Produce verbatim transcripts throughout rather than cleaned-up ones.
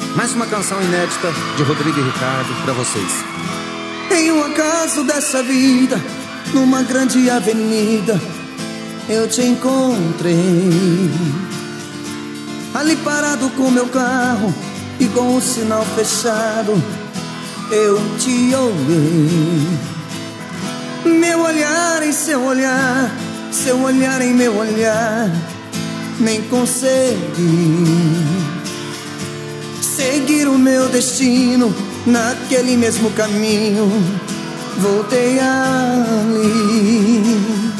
Mais uma canção inédita de Rodrigo e Ricardo pra vocês. Em um acaso dessa vida, numa grande avenida, eu te encontrei. Ali parado com meu carro e com o sinal fechado, eu te olhei. Meu olhar em seu olhar, seu olhar em meu olhar, nem consegui seguir o meu destino naquele mesmo caminho. Voltei ali,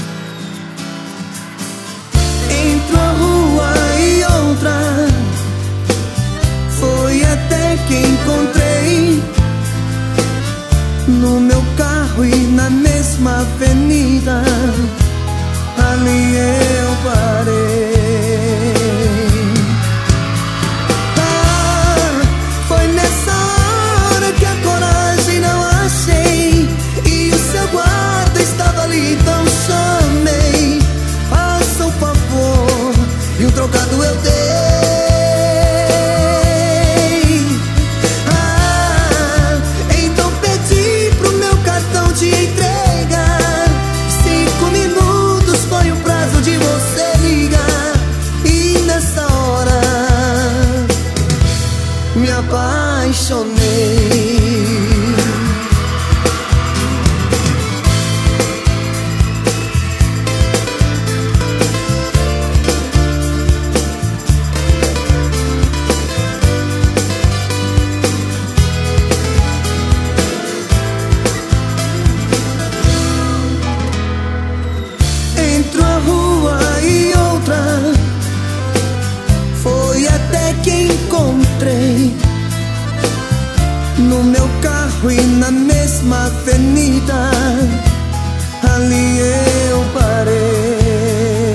entre uma rua e outra, foi até que encontrei no meu carro e na mesma avenida. Ali eu parei. Ah, foi nessa hora que a coragem não achei, e o seu guarda estava ali, então chamei. Faça o favor, e um trocado eu dei. Ah, então pedi pro meu cartão te entregar. Cinco minutos foi o prazo de você ligar, e nessa hora me apaixonei. Entre uma rua e outra, foi até que encontrei no meu carro e na mesma avenida. Ali eu parei.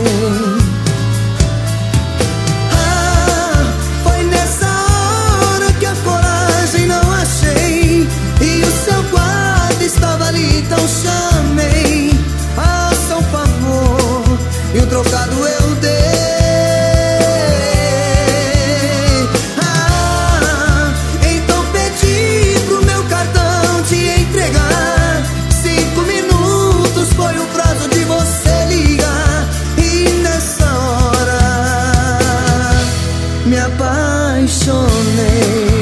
Ah, foi nessa hora que a coragem não achei, e o seu guarda estava ali, então chamei. Faça um favor, e um trocado eu dei. Ah, então pedi pro meu cartão te entregar. Cinco minutos foi o prazo de você ligar, e nessa hora me apaixonei.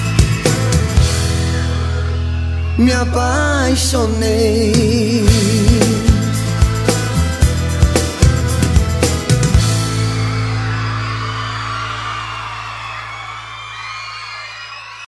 Me apaixonei.